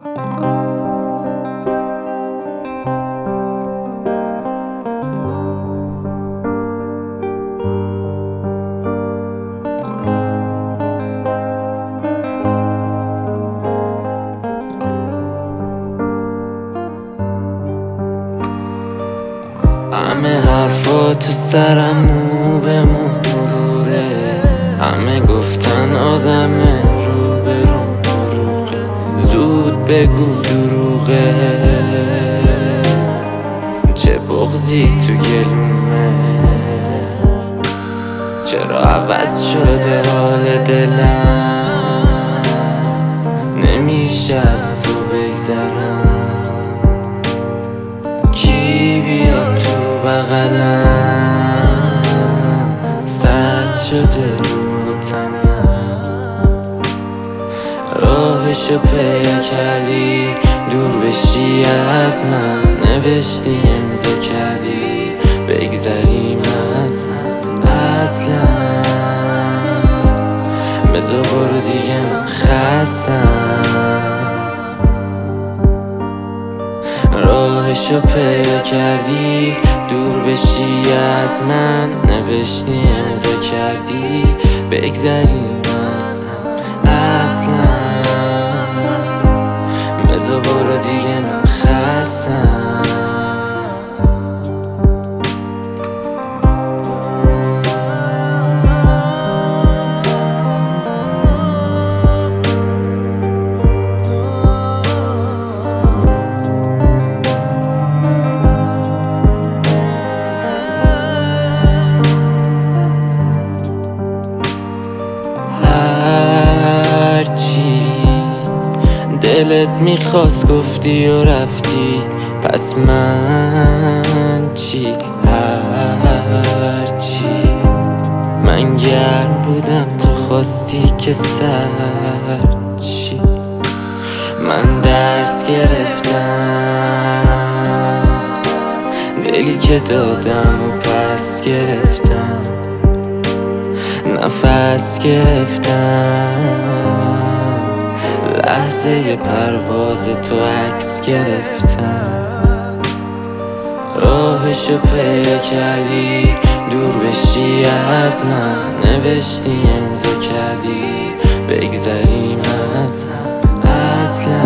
همه حرفا تو سرم مو به مروره، همه گفتن آدم رو به دروغه. زود بگو دروغه، چه بغضی تو گلومه، چرا عوض شده حال دلم، نمیشه از تو بگذرم. کی بیاد تو بغلم، سرد شده رو تنم. راهشو پیدا کردی دور بشی از من، نوشتی امضا کردی بگذریم از هم. اصلا بذار برو دیگه، من خستم. راهشو پیدا کردی دور بشی از من، نوشتی امضا کردی بگذریم از هم. اصلا بذار برو دیگه، من خستم. دلت میخواست گفتی و رفتی، پس من چی؟ هرچی من گرم بودم تو خواستی که سرچی. من درس گرفتم، دلی که دادم و پس گرفتم، نفس گرفتم، لحظه پرواز تو عکس گرفتم. راهشو پیدا کردی دور بشی از من، نوشتی امضا کردی بگذریم از هم. اصلا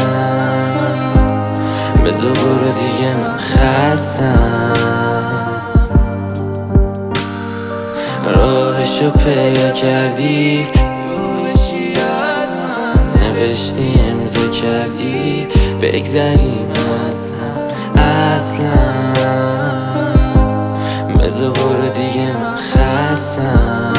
بذار برو دیگه، من خستم. راهشو پیدا کردی نوشتی امضا کردی بگذریم از هم. اصلا بذار برو دیگه، من خستم.